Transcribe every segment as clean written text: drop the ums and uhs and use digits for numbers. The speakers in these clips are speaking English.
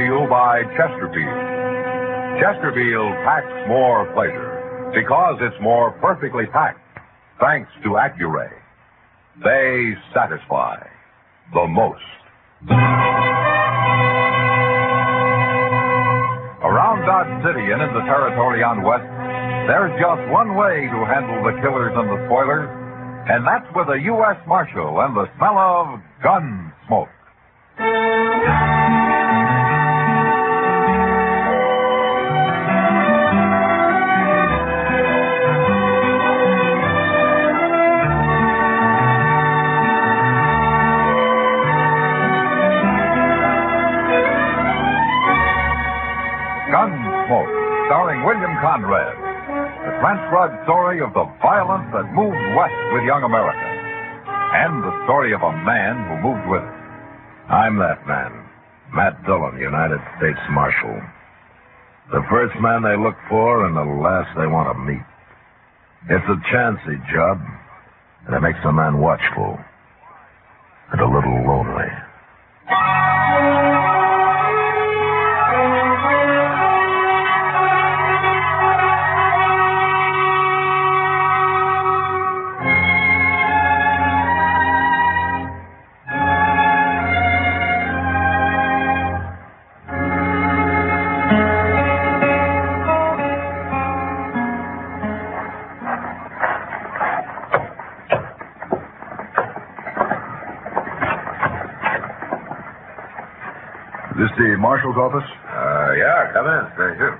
you by Chesterfield. Chesterfield packs more pleasure because it's more perfectly packed, thanks to Accuray. They satisfy the most. Around Dodge City and in the territory on West, there's just one way to handle the killers and the spoilers, and that's with a U.S. Marshal and the smell of gun smoke. Gunsmoke, starring William Conrad. The transcribed story of the violence that moved west with young America. And the story of a man who moved with it. I'm that man. Matt Dillon, United States Marshal. The first man they look for and the last they want to meet. It's a chancy job, and it makes a man watchful and a little lonely. Is this the Marshal's office? Yeah, come in. Thank you.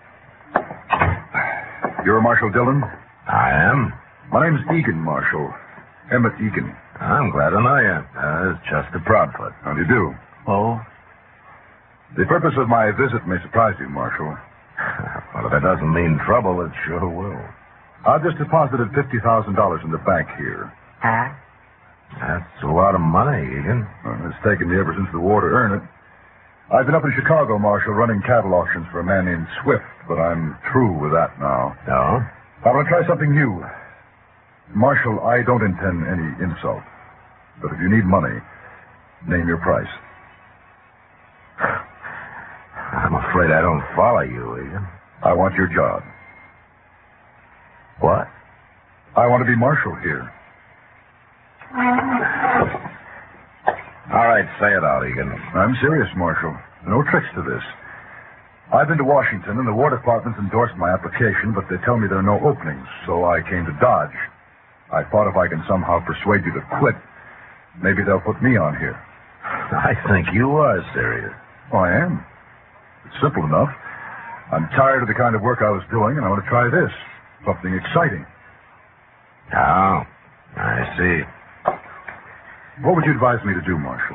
You're Marshal Dillon? I am. My name's Egan Marshal. Emmett Egan. I'm glad to know you. It's just a Proudfoot. How do you do? Oh? The purpose of my visit may surprise you, Marshal. Well, if it doesn't mean trouble, it sure will. I've just deposited $50,000 in the bank here. Huh? That's a lot of money, Egan. Well, it's taken me ever since the war to earn it. I've been up in Chicago, Marshal, running cattle auctions for a man named Swift, but I'm through with that now. No? I want to try something new. Marshal, I don't intend any insult. But if you need money, name your price. I'm afraid I don't follow you, Egan. I want your job. What? I want to be Marshal here. All right, say it out, Egan. I'm serious, Marshal. No tricks to this. I've been to Washington, and the War Department's endorsed my application, but they tell me there are no openings, so I came to Dodge. I thought if I can somehow persuade you to quit, maybe they'll put me on here. I think you are serious. Oh, I am. It's simple enough. I'm tired of the kind of work I was doing, and I want to try this. Something exciting. Oh, I see. What would you advise me to do, Marshal?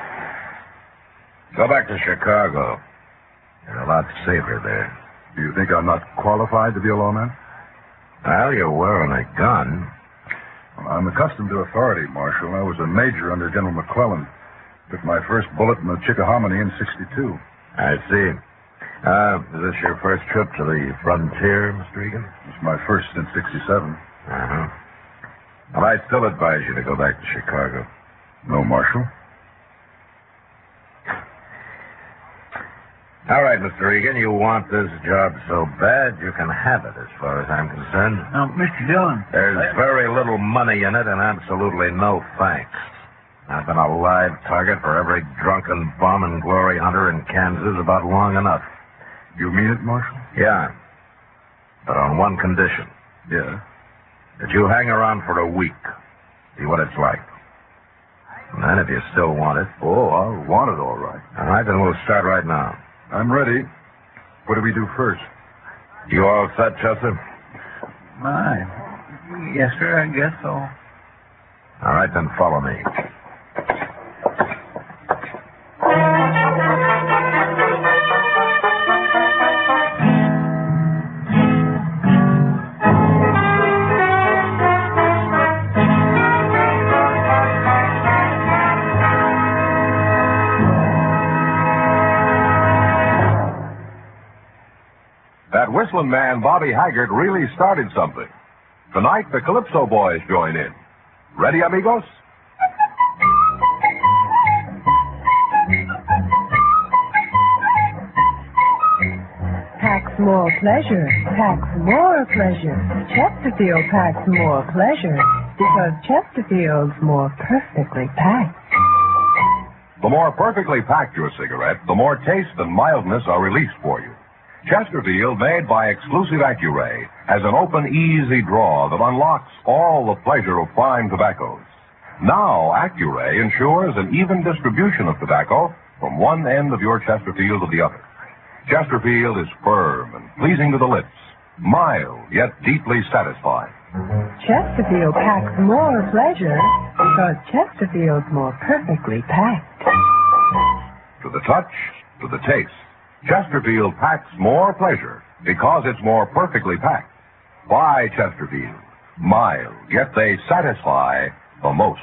Go back to Chicago. You're a lot safer there. Do you think I'm not qualified to be a lawman? Well, you're wearing a gun. Well, I'm accustomed to authority, Marshal. I was a major under General McClellan. Took my first bullet in the Chickahominy in '62. I see. Is this your first trip to the frontier, Mr. Egan? It's my first since '67. Uh-huh. Well, I'd still advise you to go back to Chicago. No, Marshal. All right, Mr. Egan, you want this job so bad, you can have it as far as I'm concerned. Now, Mr. Dillon. There's very little money in it and absolutely no thanks. I've been a live target for every drunken bum and glory hunter in Kansas about long enough. You mean it, Marshal? Yeah. But on one condition. Yeah? That you hang around for a week. See what it's like. And then if you still want it... Oh, I'll want it all right. All right, then we'll start right now. I'm ready. What do we do first? You all set, Chester? My. Yes, sir, I guess so. All right, then follow me. That whistling man, Bobby Haggart, really started something. Tonight, the Calypso Boys join in. Ready, amigos? more pleasure packs more pleasure. Chesterfield packs more pleasure because Chesterfield's more perfectly packed. The more perfectly packed your cigarette, the more taste and mildness are released for you. Chesterfield, made by exclusive Accuray, has an open, easy draw that unlocks all the pleasure of fine tobaccos. Now, Accuray ensures an even distribution of tobacco from one end of your Chesterfield to the other. Chesterfield is firm and pleasing to the lips, mild yet deeply satisfying. Chesterfield packs more pleasure because Chesterfield's more perfectly packed. To the touch, to the taste, Chesterfield packs more pleasure because it's more perfectly packed. Buy Chesterfield. Mild, yet they satisfy the most.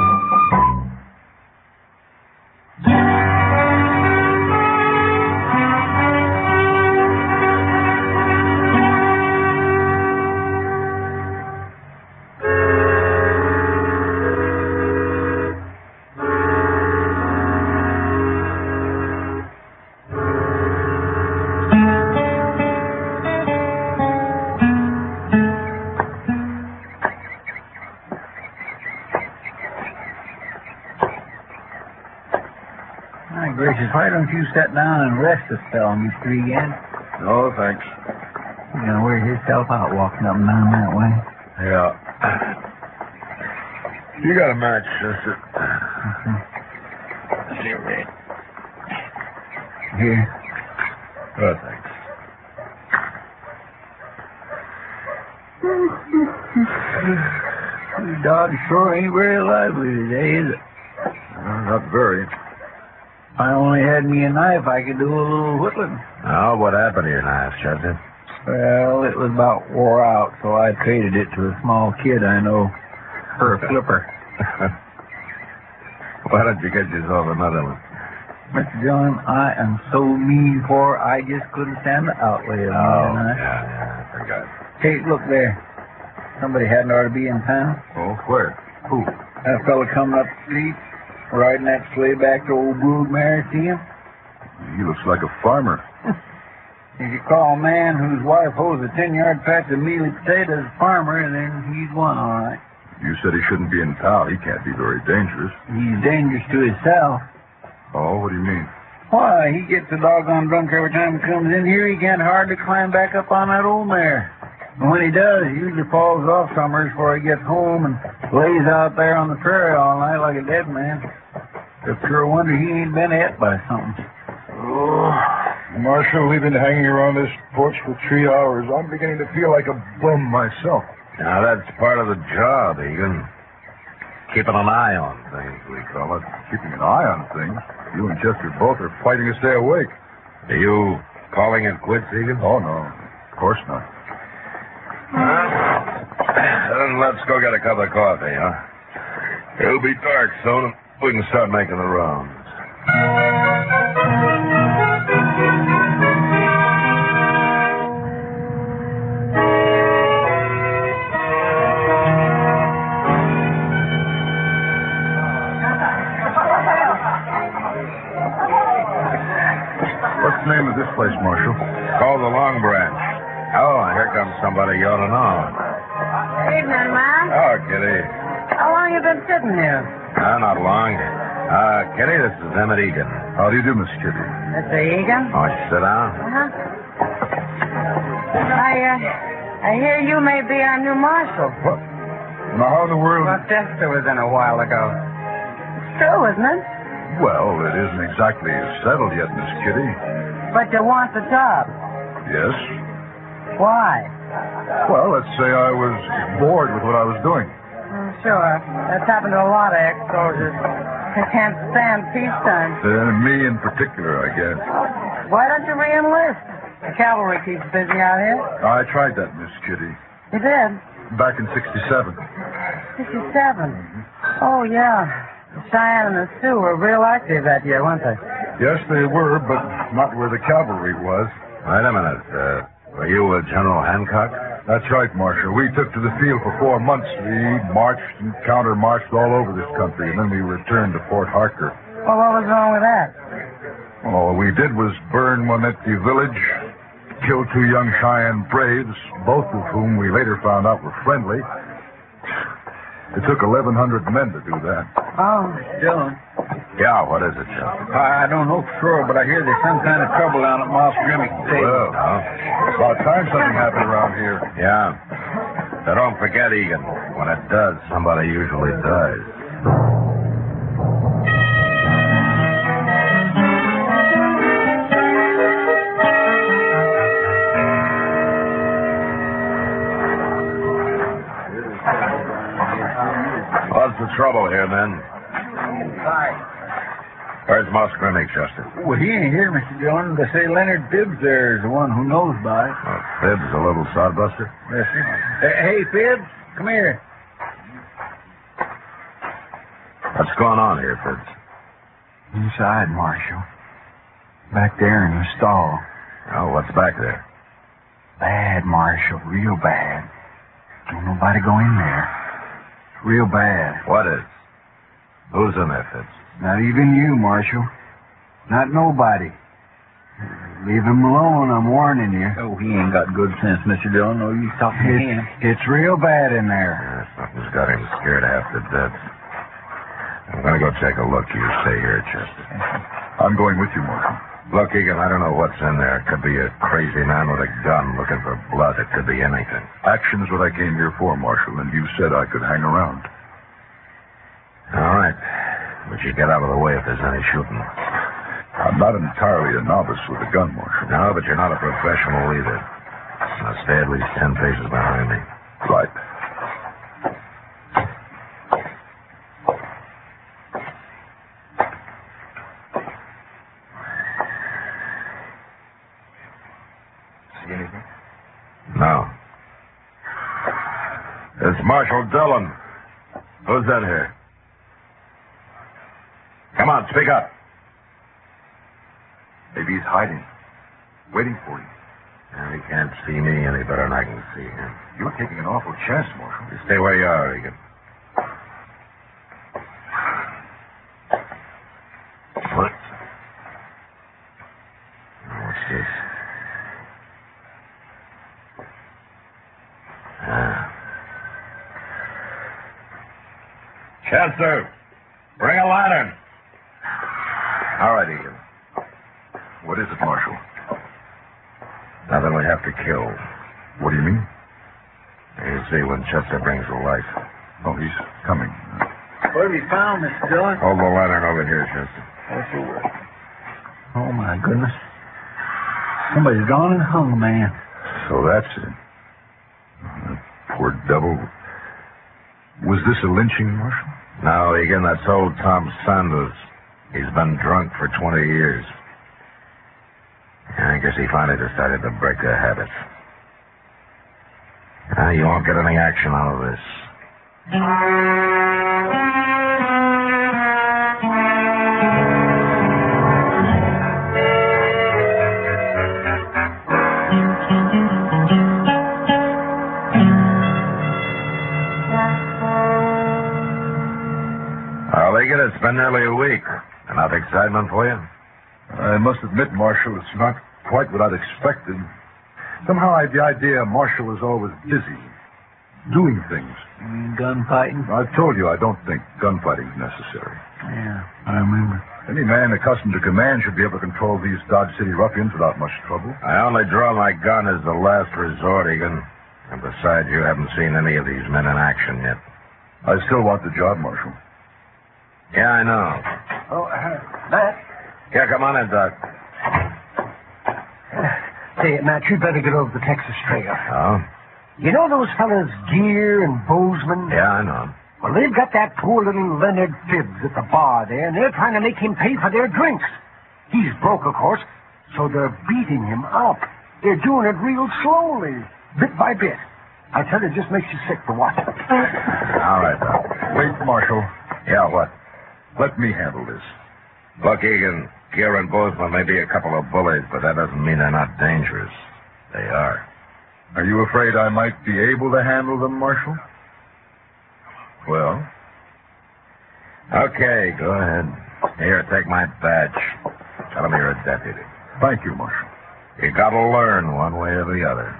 My gracious, why don't you sit down and rest a spell, Mr. Egan? No, thanks. You gonna wear yourself out walking up and down that way? Yeah. You got a match, sister. Here. Oh, thanks. Your dog sure ain't very lively today, is it? Not very. If I only had me a knife, I could do a little whittling. Oh, what happened to your knife, Chester? Well, it was about wore out, so I traded it to a small kid I know for a flipper. Why don't you get yourself another one? Mr. John, I am so mean for I just couldn't stand the outlay of Oh, me. yeah, I forgot. Hey, look there. Somebody hadn't ought to be in town. Oh, where? Who? That fella coming up the street, riding that sleigh back to old Broodmare, see him? He looks like a farmer. If you call a man whose wife holds a 10-yard patch of mealy potatoes a farmer, then he's one, all right. You said he shouldn't be in town. He can't be very dangerous. He's dangerous to himself. Oh, what do you mean? Why, he gets a doggone drunk every time he comes in here. He can't hardly climb back up on that old mare. And when he does, he usually falls off somewhere before he gets home and lays out there on the prairie all night like a dead man. It's sure a wonder he ain't been hit by something. Oh, Marshal, we've been hanging around this porch for 3 hours. I'm beginning to feel like a bum myself. Now, that's part of the job, Egan. Keeping an eye on things, we call it. Keeping an eye on things? You and Chester both are fighting to stay awake. Are you calling it quits, Egan? Oh, no. Of course not. Then let's go get a cup of coffee, huh? It'll be dark soon, and we can start making the rounds. What's the name of this place, Marshal? Call the Long Branch. Oh, here comes somebody you ought to know. Evening, Mom. Oh, Kitty. How long you been sitting here? Not long. Kitty, this is Emmett Egan. How do you do, Miss Kitty? Mr. Egan? Oh, sit down. I hear you may be our new marshal. What? Now, how in the world... Well, Chester was in a while ago. It's true, isn't it? Well, it isn't exactly settled yet, Miss Kitty. But you want the job. Yes? Why? Well, let's say I was bored with what I was doing. Sure. That's happened to a lot of ex-soldiers. They can't stand peacetime. Me in particular, I guess. Why don't you re-enlist? The cavalry keeps busy out here. I tried that, Miss Kitty. You did? Back in 67. 67. Oh, yeah. The Cheyenne and the Sioux were real active that year, weren't they? Yes, they were, but not where the cavalry was. Wait a minute. Were you with General Hancock? That's right, Marshal. We took to the field for 4 months. We marched and counter-marched all over this country, and then we returned to Fort Harker. Well, what was wrong with that? All we did was burn one empty village, killed 2 young Cheyenne braves, both of whom we later found out were friendly. It took 1,100 men to do that. Oh, Dillon. Yeah, what is it, Chester? I don't know for sure, but I hear there's some kind of trouble down at Moss Grimmick State. Well, it's about time something happened around here. Yeah. So don't forget, Egan, when it does, somebody usually dies. What's the trouble here, men? Where's Moss Grimmick, Chester? Well, he ain't here, Mr. Dillon. They say Leonard Phibbs there is the one who knows by it. Oh, Phibbs, a little sodbuster? Yes, sir. Hey, Phibbs, come here. What's going on here, Phibbs? Inside, Marshal. Back there in the stall. Oh, what's back there? Bad, Marshal. Real bad. Don't nobody go in there. Real bad. What is? Who's in there, Phibbs? Not even you, Marshal. Not nobody. Leave him alone, I'm warning you. Oh, he ain't got good sense, Mr. Dillon. No use talking to him. It's real bad in there. Yeah, something's got him scared half to death. I'm going to go take a look. You stay here, Chester. I'm going with you, Marshal. Look, Egan, I don't know what's in there. It could be a crazy man with a gun looking for blood. It could be anything. Action's what I came here for, Marshal, and you said I could hang around. All right. But you get out of the way if there's any shooting. I'm not entirely a novice with a gun, Marshal. No, but you're not a professional either. Now stay at least 10 paces behind me. Right. See anything? No. It's Marshal Dillon. Who's in here? Come on, speak up. Maybe he's hiding. Waiting for you. He can't see me any better than I can see him. You're taking an awful chance, Marshal. You stay where you are, Egan. What? What's this? Chester, bring a lantern. All right, Egan. What is it, Marshal? Nothing we have to kill. What do you mean? You see when Chester brings the light. Oh, he's coming. What have you found, Mr. Dillon? Hold the lantern over here, Chester. Yes, sir. Oh, my goodness. Somebody's gone and hung a man. So that's it. That poor devil. Was this a lynching, Marshal? No, Egan, that's old Tom Sanders. He's been drunk for 20 years. I guess he finally decided to break the habit. You won't get any action out of this. Well, Egan, it's been nearly a week. Enough excitement for you? I must admit, Marshal, it's not quite what I'd expected. Somehow I had the idea Marshal was always busy, doing things. You mean gunfighting? I've told you I don't think gunfighting's necessary. Yeah, I remember. Any man accustomed to command should be able to control these Dodge City ruffians without much trouble. I only draw my gun as the last resort, Egan. And besides, you haven't seen any of these men in action yet. I still want the job, Marshal. Yeah, I know. Oh, Matt? Yeah, come on in, Doc. Say, Matt, you'd better get over the Texas Trail. Oh? You know those fellas, Gear and Bozeman? Yeah, I know. Well, they've got that poor little Leonard Phibbs at the bar there, and they're trying to make him pay for their drinks. He's broke, of course, so they're beating him up. They're doing it real slowly, bit by bit. I tell you, it just makes you sick to watch it. All right, Doc. Wait, Marshal. Yeah, what? Let me handle this. Look, Egan, Gear and Bozeman may be a couple of bullies, but that doesn't mean they're not dangerous. They are. Are you afraid I might be able to handle them, Marshal? Well? Okay, go ahead. Here, take my badge. Tell them you're a deputy. Thank you, Marshal. You gotta learn one way or the other.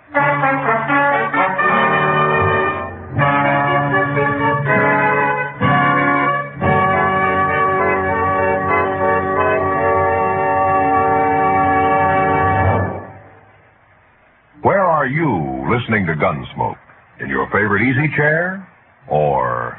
Where are you listening to Gunsmoke? In your favorite easy chair? Or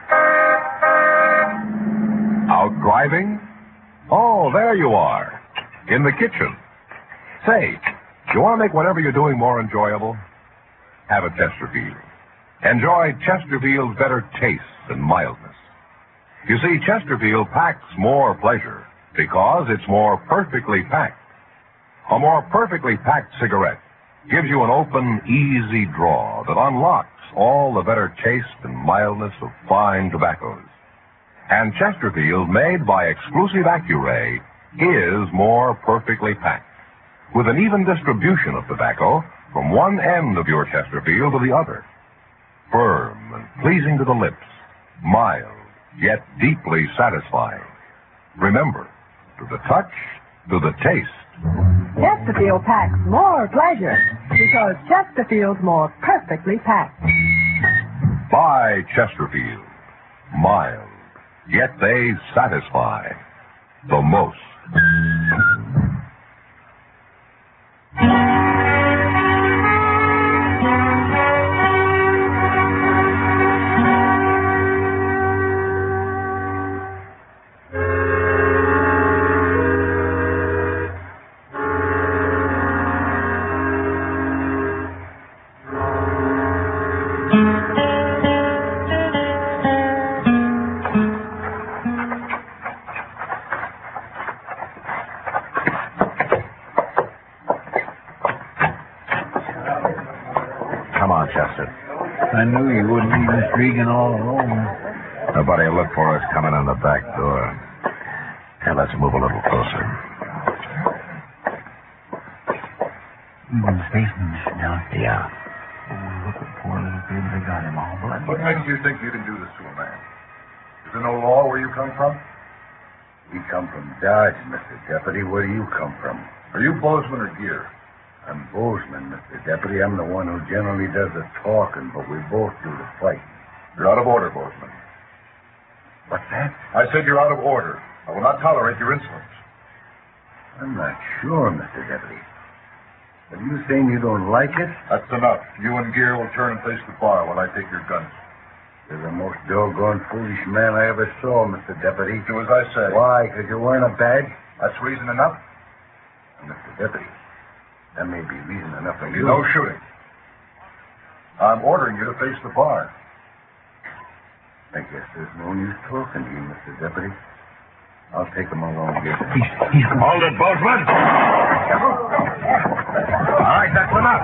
out driving? Oh, there you are. In the kitchen. Say, you want to make whatever you're doing more enjoyable? Have a Chesterfield. Enjoy Chesterfield's better taste and mildness. You see, Chesterfield packs more pleasure because it's more perfectly packed. A more perfectly packed cigarette gives you an open, easy draw that unlocks all the better taste and mildness of fine tobaccos. And Chesterfield, made by exclusive Accuray, is more perfectly packed, with an even distribution of tobacco from one end of your Chesterfield to the other. Firm and pleasing to the lips, mild, yet deeply satisfying. Remember, to the touch, to the taste. Chesterfield packs more pleasure because Chesterfield's more perfectly packed. Buy Chesterfield. Mild, yet they satisfy the most. Come on, Chester. I knew you wouldn't leave Miss Regan all alone. Nobody will look for us coming in the back door. Hey, let's move a little closer. You in the basement, Mr. Dillon? Yeah. Oh, look at poor little baby. They got him all bloody. What makes you think you can do this to a man? Is there no law where you come from? We come from Dodge, Mr. Deputy. Where do you come from? Are you Bozeman or Gear? I'm Bozeman, Mr. Deputy. I'm the one who generally does the talking, but we both do the fighting. You're out of order, Bozeman. What's that? I said you're out of order. I will not tolerate your insolence. I'm not sure, Mr. Deputy. Are you saying you don't like it? That's enough. You and Gear will turn and face the bar while I take your guns. You're the most doggone foolish man I ever saw, Mr. Deputy. Do as I say. Why? Because you're wearing a badge? That's reason enough? Mr. Deputy, that may be reason enough for you. No shooting. I'm ordering you to face the bar. I guess there's no use talking to you, Mr. Deputy. I'll take him along here. He's Hold it, Bozeman! All right, that's enough.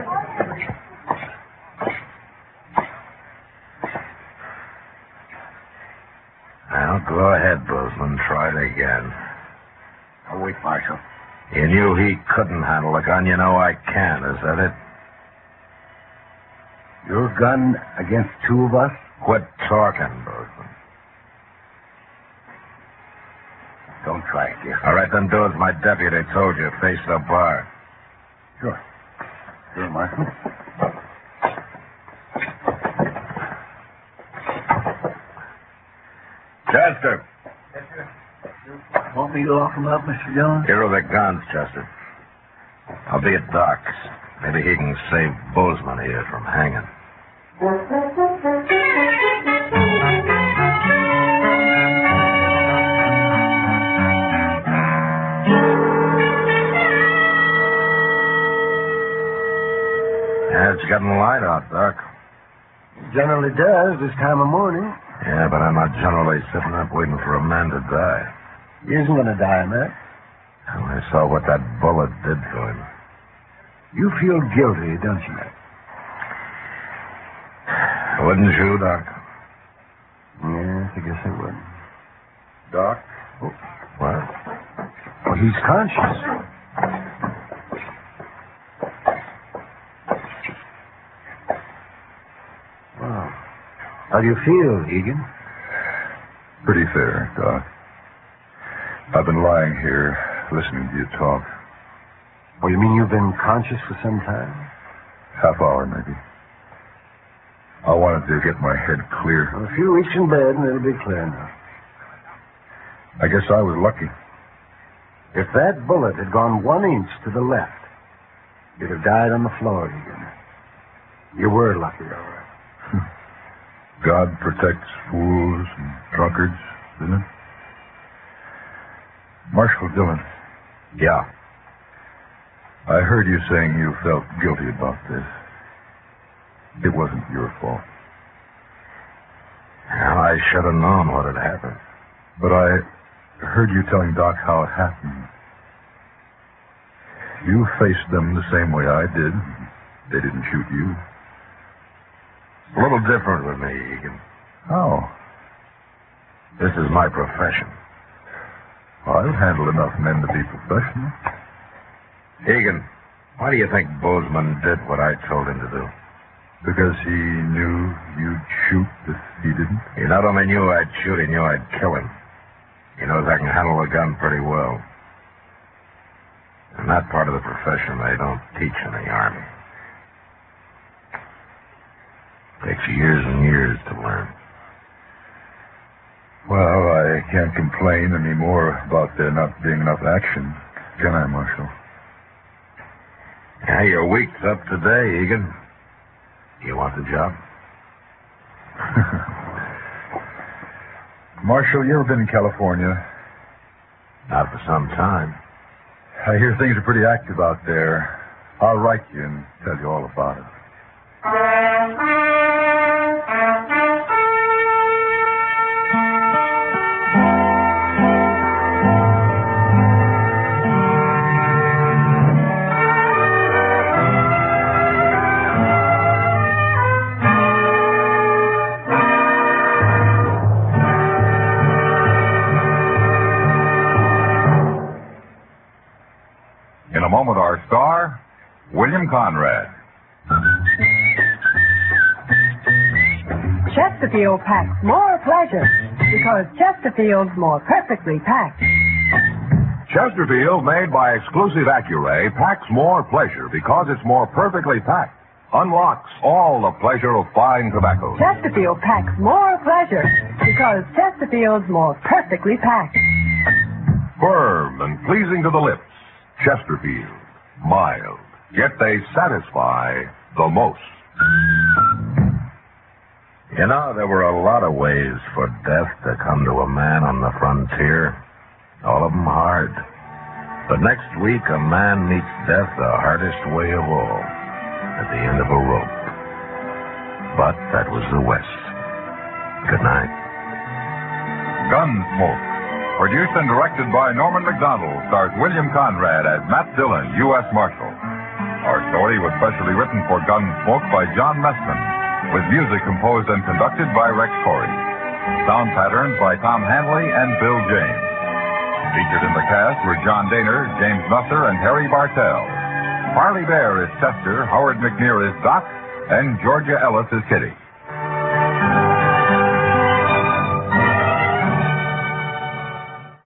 Now, go ahead, Bozeman. Try it again. I'll wait, Marshal. You knew he couldn't handle a gun. You know I can. Is that it? Your gun against two of us? Quit talking, Bozeman. Don't try it, dear. All right, then do as my deputy told you. Face the bar. Sure. Sure, Marshal. Chester. Want me to lock him up, Mr. Dillon? Here are the guns, Chester. I'll be at Doc's. Maybe he can save Bozeman here from hanging. Yeah, it's getting light out, Doc. It generally does this time of morning. Yeah, but I'm not generally sitting up waiting for a man to die. He isn't going to die, Matt. Well, I saw what that bullet did to him. You feel guilty, don't you, Matt? Wouldn't you, Doc? Yes, I guess I would. Doc? Oh, What? well, he's conscious. Wow. How do you feel, Egan? Pretty fair, Doc. I've been lying here, listening to you talk. Oh, you mean you've been conscious for some time? Half hour, maybe. I wanted to get my head clear. A few weeks in bed and it'll be clear now. I guess I was lucky. If that bullet had gone 1 inch to the left, you'd have died on the floor again. You were lucky, all right. God protects fools and drunkards, isn't it? Marshal Dillon. Yeah. I heard you saying you felt guilty about this. It wasn't your fault. Well, I should have known what had happened. But I heard you telling Doc how it happened. You faced them the same way I did. They didn't shoot you. A little different with me, Egan. How? This is my profession. I've handled enough men to be professional. Egan, why do you think Bozeman did what I told him to do? Because he knew you'd shoot if he didn't? He not only knew I'd shoot, he knew I'd kill him. He knows I can handle a gun pretty well. In that part of the profession, they don't teach in the Army. Takes years and years to learn. Well, I can't complain anymore about there not being enough action, can I, Marshal? Yeah, your week's up today, Egan. You want the job? Marshal, you ever been in California? Not for some time. I hear things are pretty active out there. I'll write you and tell you all about it. In a moment, our star, William Conrad. Chesterfield packs more pleasure because Chesterfield's more perfectly packed. Chesterfield, made by exclusive Accuray, packs more pleasure because it's more perfectly packed. Unlocks all the pleasure of fine tobacco. Chesterfield packs more pleasure because Chesterfield's more perfectly packed. Firm and pleasing to the lips. Chesterfield. Mild. Yet they satisfy the most. You know, there were a lot of ways for death to come to a man on the frontier. All of them hard. But next week, a man meets death the hardest way of all. At the end of a rope. But that was the West. Good night. Gunsmoke. Produced and directed by Norman McDonald, stars William Conrad as Matt Dillon, U.S. Marshal. Our story was specially written for Gunsmoke by John Messman, with music composed and conducted by Rex Corey. Sound patterns by Tom Hanley and Bill James. Featured in the cast were John Daner, James Nusser, and Harry Bartell. Harley Bear is Chester, Howard McNear is Doc, and Georgia Ellis is Kitty.